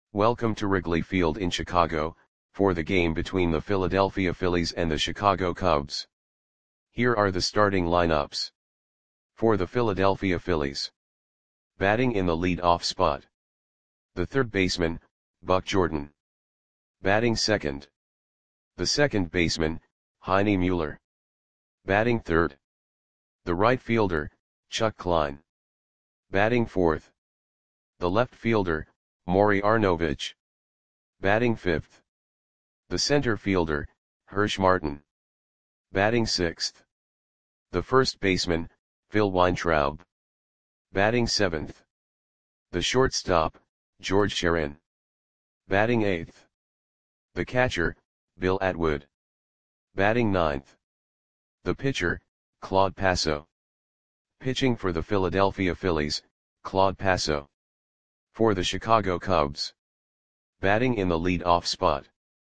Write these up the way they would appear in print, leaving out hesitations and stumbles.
Welcome to Wrigley Field in Chicago, for the game between the Philadelphia Phillies and the Chicago Cubs. Here are the starting lineups. For the Philadelphia Phillies. Batting in the lead-off spot. The third baseman, Buck Jordan. Batting second. The second baseman, Heine Mueller. Batting third. The right fielder, Chuck Klein. Batting fourth. The left fielder, Maury Arnovich. Batting fifth. The center fielder, Hirsch Martin. Batting sixth. The first baseman, Phil Weintraub. Batting seventh. The shortstop, George Sherin. Batting eighth. The catcher, Bill Atwood. Batting ninth. The pitcher, Claude Passo. Pitching for the Philadelphia Phillies, Claude Passo. For the Chicago Cubs. Batting in the lead-off spot.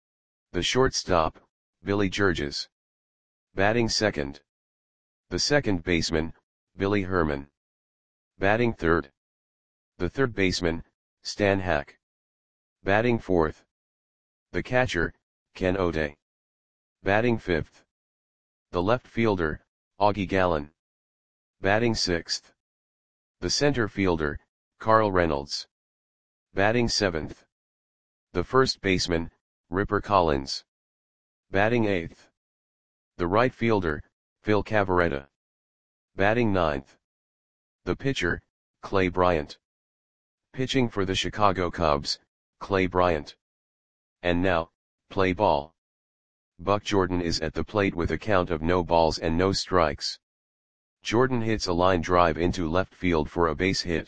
The shortstop, Billy Georges. Batting second. The second baseman, Billy Herman. Batting third. The third baseman, Stan Hack. Batting fourth. The catcher, Ken O'Day. Batting fifth. The left fielder, Augie Gallen. Batting sixth. The center fielder, Carl Reynolds. Batting seventh. The first baseman, Ripper Collins. Batting eighth. The right fielder, Phil Cavarretta. Batting ninth. The pitcher, Clay Bryant. Pitching for the Chicago Cubs, Clay Bryant. And now, play ball. Buck Jordan is at the plate with a count of no balls and no strikes. Jordan hits a line drive into left field for a base hit.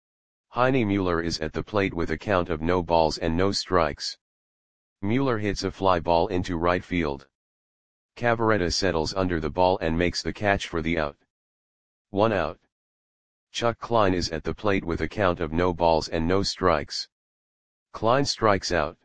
Heine Mueller is at the plate with a count of no balls and no strikes. Mueller hits a fly ball into right field. Cavarretta settles under the ball and makes the catch for the out. 1 out. Chuck Klein is at the plate with a count of no balls and no strikes. Klein strikes out.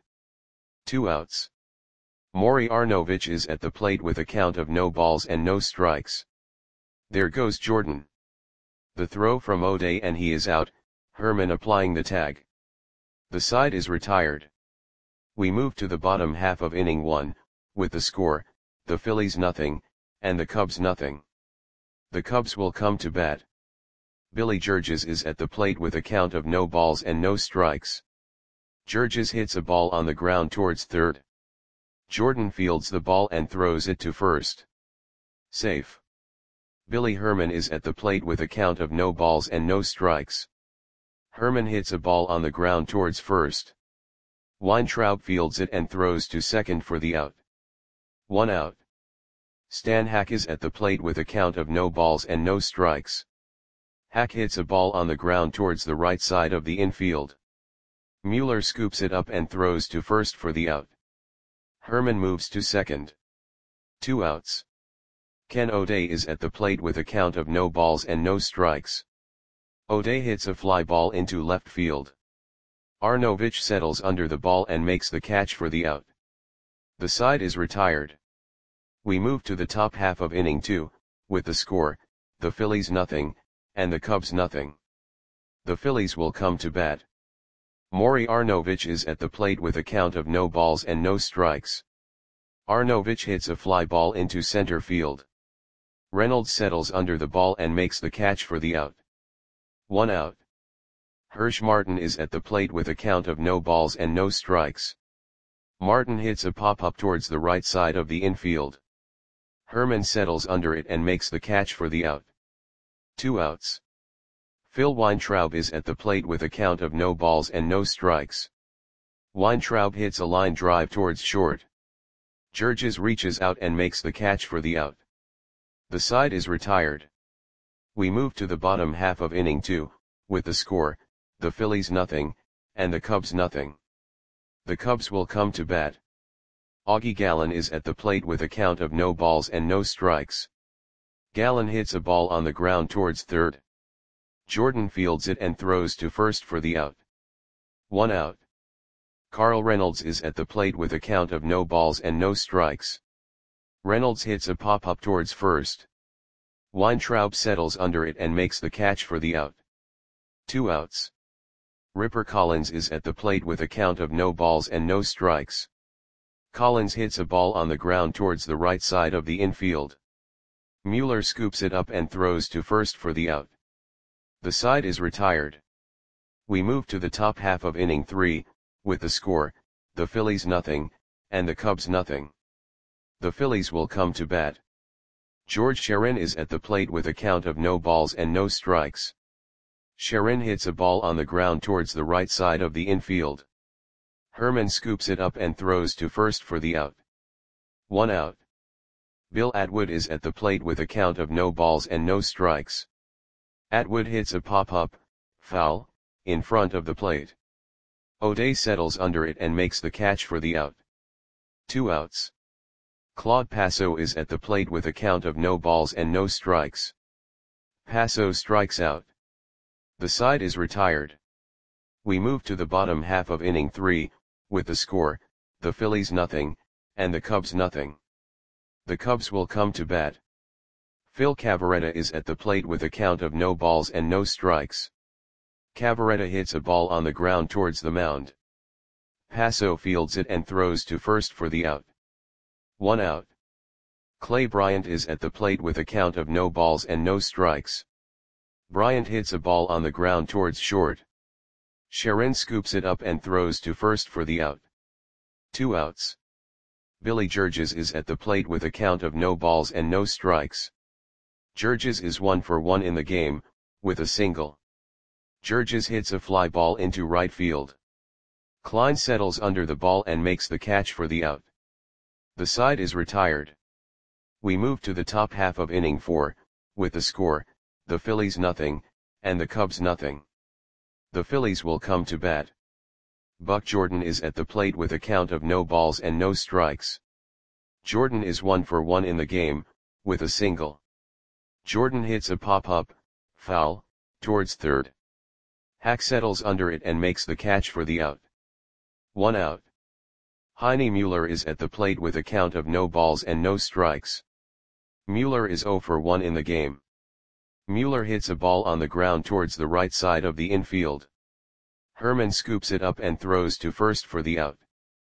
2 outs. Maury Arnovich is at the plate with a count of no balls and no strikes. There goes Jordan. The throw from O'Day and he is out, Herman applying the tag. The side is retired. We move to the bottom half of inning 1, with the score, the Phillies nothing, and the Cubs nothing. The Cubs will come to bat. Billy Georges is at the plate with a count of no balls and no strikes. Georges hits a ball on the ground towards third. Jordan fields the ball and throws it to first. Safe. Billy Herman is at the plate with a count of no balls and no strikes. Herman hits a ball on the ground towards first. Weintraub fields it and throws to second for the out. 1 out. Stan Hack is at the plate with a count of no balls and no strikes. Hack hits a ball on the ground towards the right side of the infield. Mueller scoops it up and throws to first for the out. Herman moves to second. 2 outs. Ken O'Day is at the plate with a count of no balls and no strikes. O'Day hits a fly ball into left field. Arnovich settles under the ball and makes the catch for the out. The side is retired. We move to the top half of inning 2, with the score, the Phillies nothing, and the Cubs nothing. The Phillies will come to bat. Maury Arnovich is at the plate with a count of no balls and no strikes. Arnovich hits a fly ball into center field. Reynolds settles under the ball and makes the catch for the out. 1 out. Hirsch Martin is at the plate with a count of no balls and no strikes. Martin hits a pop-up towards the right side of the infield. Herman settles under it and makes the catch for the out. 2 outs. Phil Weintraub is at the plate with a count of no balls and no strikes. Weintraub hits a line drive towards short. Georges reaches out and makes the catch for the out. The side is retired. We move to the bottom half of inning 2, with the score, the Phillies nothing, and the Cubs nothing. The Cubs will come to bat. Augie Gallen is at the plate with a count of no balls and no strikes. Gallen hits a ball on the ground towards third. Jordan fields it and throws to first for the out. 1 out. Carl Reynolds is at the plate with a count of no balls and no strikes. Reynolds hits a pop-up towards first. Weintraub settles under it and makes the catch for the out. 2 outs. Ripper Collins is at the plate with a count of no balls and no strikes. Collins hits a ball on the ground towards the right side of the infield. Mueller scoops it up and throws to first for the out. The side is retired. We move to the top half of inning 3, with the score, the Phillies nothing, and the Cubs nothing. The Phillies will come to bat. George Sherin is at the plate with a count of no balls and no strikes. Sherin hits a ball on the ground towards the right side of the infield. Herman scoops it up and throws to first for the out. 1 out. Bill Atwood is at the plate with a count of no balls and no strikes. Atwood hits a pop-up, foul, in front of the plate. O'Day settles under it and makes the catch for the out. 2 outs. Claude Passo is at the plate with a count of no balls and no strikes. Passo strikes out. The side is retired. We move to the bottom half of inning 3, with the score, the Phillies nothing, and the Cubs nothing. The Cubs will come to bat. Phil Cavarretta is at the plate with a count of no balls and no strikes. Cavarretta hits a ball on the ground towards the mound. Passo fields it and throws to first for the out. 1 out. Clay Bryant is at the plate with a count of no balls and no strikes. Bryant hits a ball on the ground towards short. Sherin scoops it up and throws to first for the out. 2 outs. Billy Georges is at the plate with a count of no balls and no strikes. Georges is 1 for 1 in the game, with a single. Georges hits a fly ball into right field. Klein settles under the ball and makes the catch for the out. The side is retired. We move to the top half of inning 4, with the score, the Phillies nothing, and the Cubs nothing. The Phillies will come to bat. Buck Jordan is at the plate with a count of no balls and no strikes. Jordan is 1 for 1 in the game, with a single. Jordan hits a pop-up, foul, towards third. Hack settles under it and makes the catch for the out. 1 out. Heine Mueller is at the plate with a count of no balls and no strikes. Mueller is 0 for 1 in the game. Mueller hits a ball on the ground towards the right side of the infield. Herman scoops it up and throws to first for the out.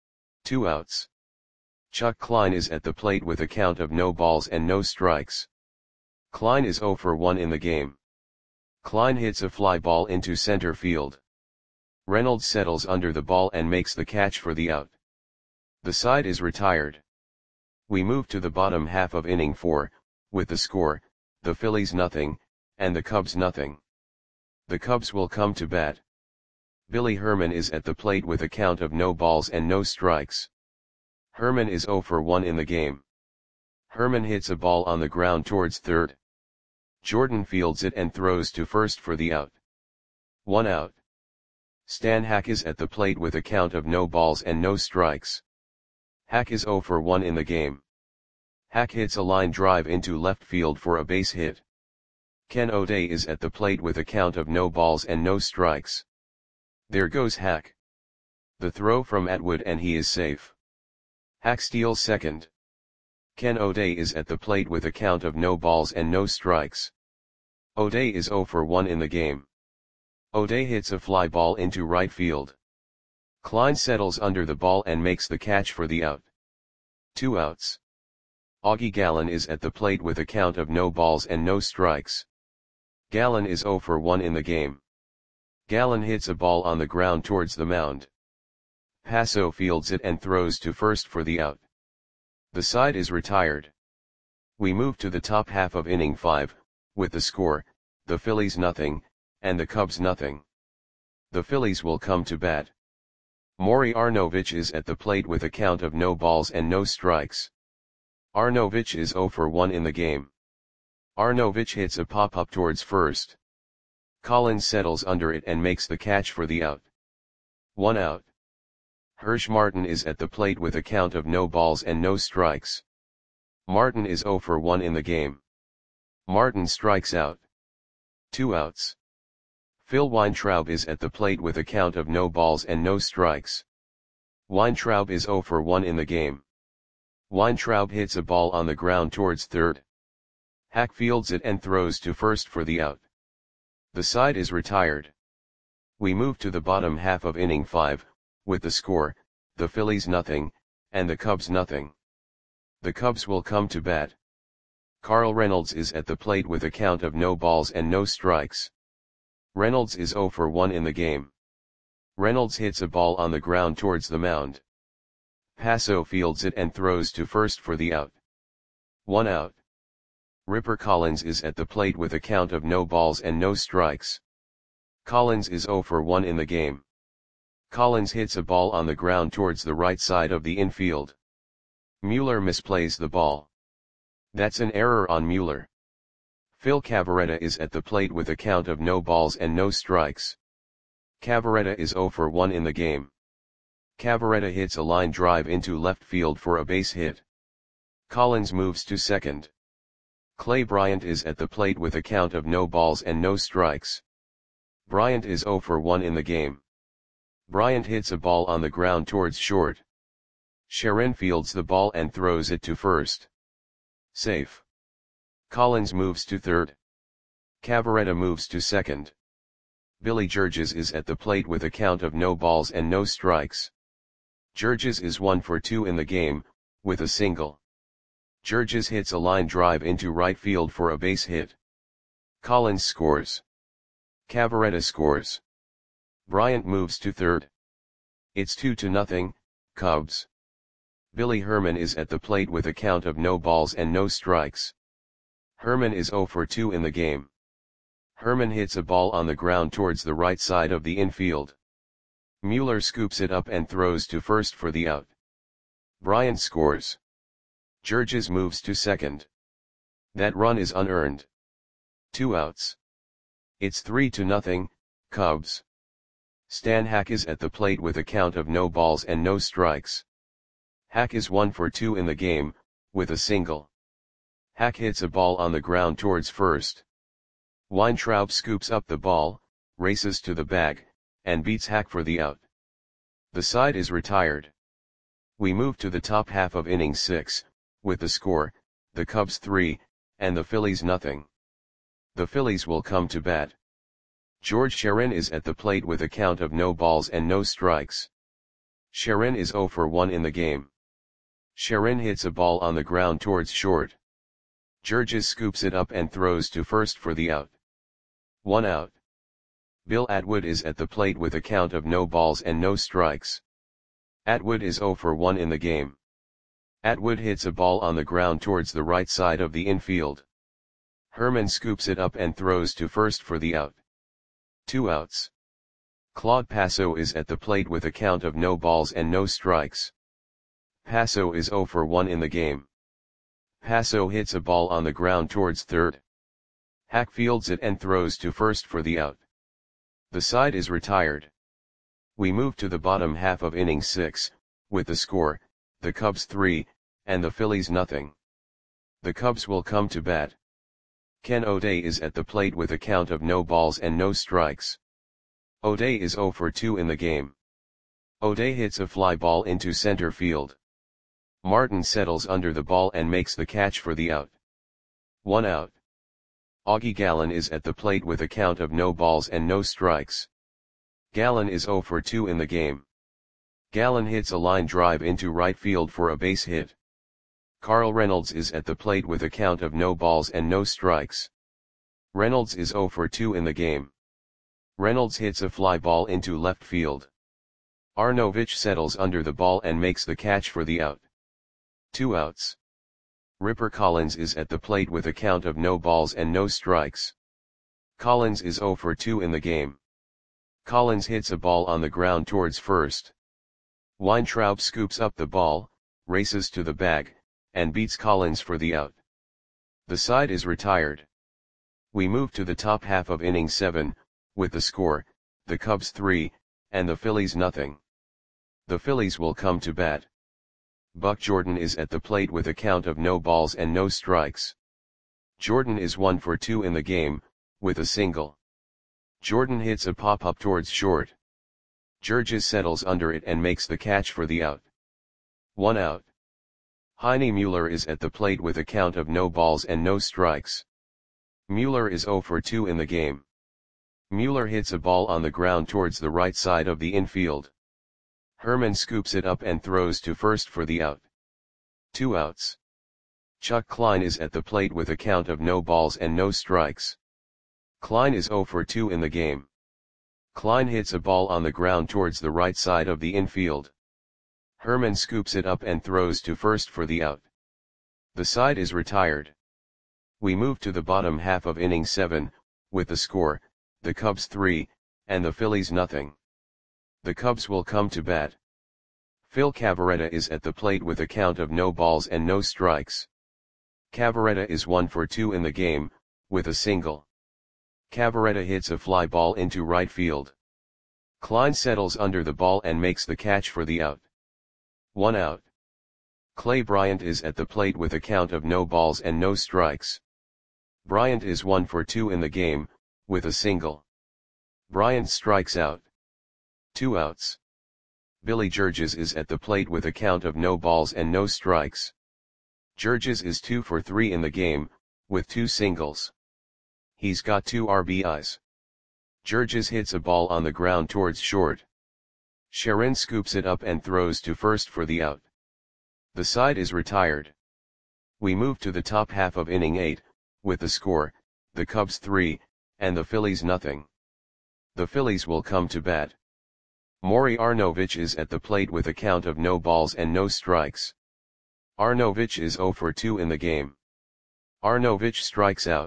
2 outs. Chuck Klein is at the plate with a count of no balls and no strikes. Klein is 0 for 1 in the game. Klein hits a fly ball into center field. Reynolds settles under the ball and makes the catch for the out. The side is retired. We move to the bottom half of inning 4, with the score, the Phillies nothing, and the Cubs nothing. The Cubs will come to bat. Billy Herman is at the plate with a count of no balls and no strikes. Herman is 0 for 1 in the game. Herman hits a ball on the ground towards third. Jordan fields it and throws to first for the out. 1 out. Stan Hack is at the plate with a count of no balls and no strikes. Hack is 0 for 1 in the game. Hack hits a line drive into left field for a base hit. Ken O'Day is at the plate with a count of no balls and no strikes. There goes Hack. The throw from Atwood and he is safe. Hack steals second. Ken O'Day is at the plate with a count of no balls and no strikes. O'Day is 0 for 1 in the game. O'Day hits a fly ball into right field. Klein settles under the ball and makes the catch for the out. 2 outs. Augie Gallen is at the plate with a count of no balls and no strikes. Gallen is 0 for 1 in the game. Gallen hits a ball on the ground towards the mound. Passo fields it and throws to first for the out. The side is retired. We move to the top half of inning 5, with the score, the Phillies nothing, and the Cubs nothing. The Phillies will come to bat. Maury Arnovich is at the plate with a count of no balls and no strikes. Arnovich is 0 for 1 in the game. Arnovich hits a pop-up towards first. Collins settles under it and makes the catch for the out. 1 out. Hirsch Martin is at the plate with a count of no balls and no strikes. Martin is 0 for 1 in the game. Martin strikes out. 2 outs. Phil Weintraub is at the plate with a count of no balls and no strikes. Weintraub is 0 for 1 in the game. Weintraub hits a ball on the ground towards third. Hack fields it and throws to first for the out. The side is retired. We move to the bottom half of inning 5, with the score, the Phillies nothing, and the Cubs nothing. The Cubs will come to bat. Carl Reynolds is at the plate with a count of no balls and no strikes. Reynolds is 0 for 1 in the game. Reynolds hits a ball on the ground towards the mound. Paso fields it and throws to first for the out. 1 out. Ripper Collins is at the plate with a count of no balls and no strikes. Collins is 0 for 1 in the game. Collins hits a ball on the ground towards the right side of the infield. Mueller misplays the ball. That's an error on Mueller. Phil Cavarretta is at the plate with a count of no balls and no strikes. Cavarretta is 0 for 1 in the game. Cavarretta hits a line drive into left field for a base hit. Collins moves to second. Clay Bryant is at the plate with a count of no balls and no strikes. Bryant is 0 for 1 in the game. Bryant hits a ball on the ground towards short. Sharon fields the ball and throws it to first. Safe. Collins moves to third. Cavarretta moves to second. Billy Georges is at the plate with a count of no balls and no strikes. Georges is 1 for 2 in the game, with a single. Georges hits a line drive into right field for a base hit. Collins scores. Cavarretta scores. Bryant moves to third. It's 2-0, Cubs. Billy Herman is at the plate with a count of no balls and no strikes. Herman is 0 for 2 in the game. Herman hits a ball on the ground towards the right side of the infield. Mueller scoops it up and throws to first for the out. Bryant scores. Georges moves to second. That run is unearned. 2 outs. It's 3-0, Cubs. Stan Hack is at the plate with a count of no balls and no strikes. Hack is 1 for 2 in the game, with a single. Hack hits a ball on the ground towards first. Weintraub scoops up the ball, races to the bag, and beats Hack for the out. The side is retired. We move to the top half of inning 6, with the score, the Cubs 3, and the Phillies nothing. The Phillies will come to bat. George Sharon is at the plate with a count of no balls and no strikes. Sharon is 0 for 1 in the game. Sharon hits a ball on the ground towards short. Georges scoops it up and throws to first for the out. 1 out. Bill Atwood is at the plate with a count of no balls and no strikes. Atwood is 0 for 1 in the game. Atwood hits a ball on the ground towards the right side of the infield. Herman scoops it up and throws to first for the out. 2 outs. Claude Paso is at the plate with a count of no balls and no strikes. Paso is 0 for 1 in the game. Paso hits a ball on the ground towards third. Hack fields it and throws to first for the out. The side is retired. We move to the bottom half of inning 6, with the score, the Cubs 3, and the Phillies nothing. The Cubs will come to bat. Ken O'Day is at the plate with a count of no balls and no strikes. O'Day is 0 for 2 in the game. O'Day hits a fly ball into center field. Martin settles under the ball and makes the catch for the out. 1 out. Augie Gallen is at the plate with a count of no balls and no strikes. Gallen is 0 for 2 in the game. Gallen hits a line drive into right field for a base hit. Carl Reynolds is at the plate with a count of no balls and no strikes. Reynolds is 0 for 2 in the game. Reynolds hits a fly ball into left field. Arnovich settles under the ball and makes the catch for the out. 2 outs. Ripper Collins is at the plate with a count of no balls and no strikes. Collins is 0 for 2 in the game. Collins hits a ball on the ground towards first. Weintraub scoops up the ball, races to the bag, and beats Collins for the out. The side is retired. We move to the top half of inning 7, with the score, the Cubs 3, and the Phillies nothing. The Phillies will come to bat. Buck Jordan is at the plate with a count of no balls and no strikes. Jordan is 1 for 2 in the game, with a single. Jordan hits a pop-up towards short. Georges settles under it and makes the catch for the out. 1 out. Heine Mueller is at the plate with a count of no balls and no strikes. Mueller is 0 for 2 in the game. Mueller hits a ball on the ground towards the right side of the infield. Herman scoops it up and throws to first for the out. 2 outs. Chuck Klein is at the plate with a count of no balls and no strikes. Klein is 0 for 2 in the game. Klein hits a ball on the ground towards the right side of the infield. Herman scoops it up and throws to first for the out. The side is retired. We move to the bottom half of inning 7, with the score, the Cubs 3, and the Phillies nothing. The Cubs will come to bat. Phil Cavarretta is at the plate with a count of no balls and no strikes. Cavarretta is 1 for 2 in the game, with a single. Cavarretta hits a fly ball into right field. Klein settles under the ball and makes the catch for the out. 1 out. Clay Bryant is at the plate with a count of no balls and no strikes. Bryant is 1 for 2 in the game, with a single. Bryant strikes out. 2 outs. Billy Georges is at the plate with a count of no balls and no strikes. Georges is 2 for 3 in the game, with 2 singles. He's got 2 RBIs. Georges hits a ball on the ground towards short. Sharon scoops it up and throws to first for the out. The side is retired. We move to the top half of inning 8, with the score, the Cubs 3, and the Phillies nothing. The Phillies will come to bat. Maury Arnovich is at the plate with a count of no balls and no strikes. Arnovich is 0 for 2 in the game. Arnovich strikes out.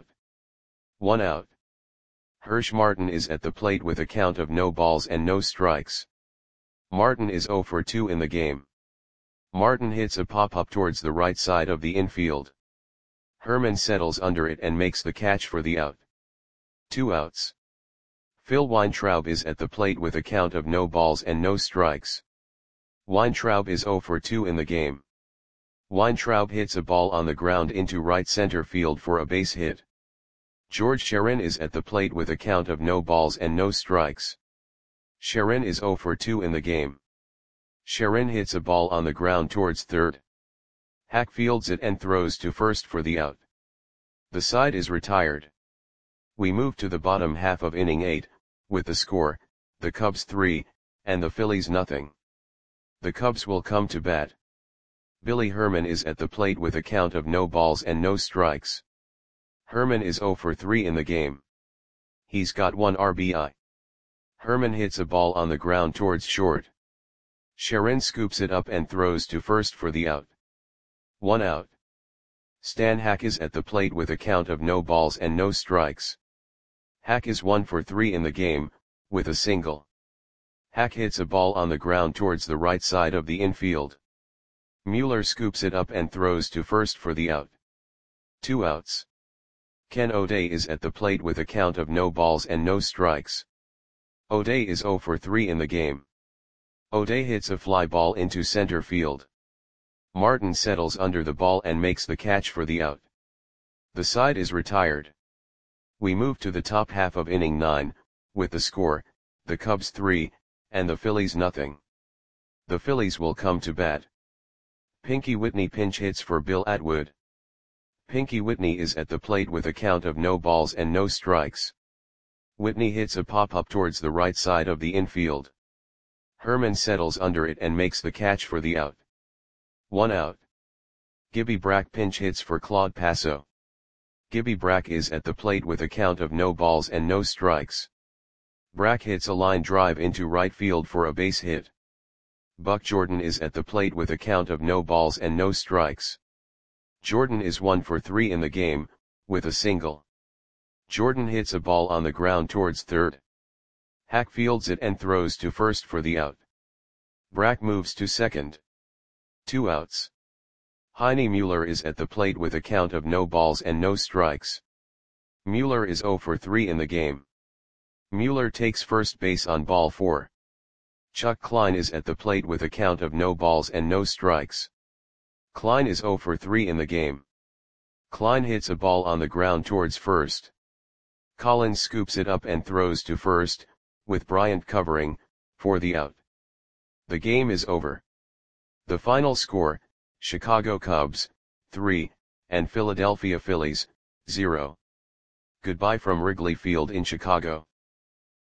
1 out. Hirsch Martin is at the plate with a count of no balls and no strikes. Martin is 0 for 2 in the game. Martin hits a pop-up towards the right side of the infield. Herman settles under it and makes the catch for the out. 2 outs. Phil Weintraub is at the plate with a count of no balls and no strikes. Weintraub is 0 for 2 in the game. Weintraub hits a ball on the ground into right center field for a base hit. George Sharon is at the plate with a count of no balls and no strikes. Sharon is 0 for 2 in the game. Sharon hits a ball on the ground towards third. Hack fields it and throws to first for the out. The side is retired. We move to the bottom half of inning 8, with the score, the Cubs 3, and the Phillies nothing. The Cubs will come to bat. Billy Herman is at the plate with a count of no balls and no strikes. Herman is 0 for 3 in the game. He's got 1 RBI. Herman hits a ball on the ground towards short. Sharon scoops it up and throws to first for the out. 1 out. Stan Hack is at the plate with a count of no balls and no strikes. Hack is 1 for 3 in the game, with a single. Hack hits a ball on the ground towards the right side of the infield. Mueller scoops it up and throws to first for the out. 2 outs. Ken O'Day is at the plate with a count of no balls and no strikes. O'Day is 0 for 3 in the game. O'Day hits a fly ball into center field. Martin settles under the ball and makes the catch for the out. The side is retired. We move to the top half of inning 9, with the score, the Cubs 3, and the Phillies nothing. The Phillies will come to bat. Pinky Whitney pinch hits for Bill Atwood. Pinky Whitney is at the plate with a count of no balls and no strikes. Whitney hits a pop-up towards the right side of the infield. Herman settles under it and makes the catch for the out. 1 out. Gibby Brack pinch hits for Claude Passo. Gibby Brack is at the plate with a count of no balls and no strikes. Brack hits a line drive into right field for a base hit. Buck Jordan is at the plate with a count of no balls and no strikes. Jordan is 1 for 3 in the game, with a single. Jordan hits a ball on the ground towards third. Hack fields it and throws to first for the out. Brack moves to second. 2 outs. Heine Mueller is at the plate with a count of no balls and no strikes. Mueller is 0 for 3 in the game. Mueller takes first base on ball 4. Chuck Klein is at the plate with a count of no balls and no strikes. Klein is 0 for 3 in the game. Klein hits a ball on the ground towards first. Collins scoops it up and throws to first, with Bryant covering, for the out. The game is over. The final score, Chicago Cubs, 3, and Philadelphia Phillies, 0. Goodbye from Wrigley Field in Chicago.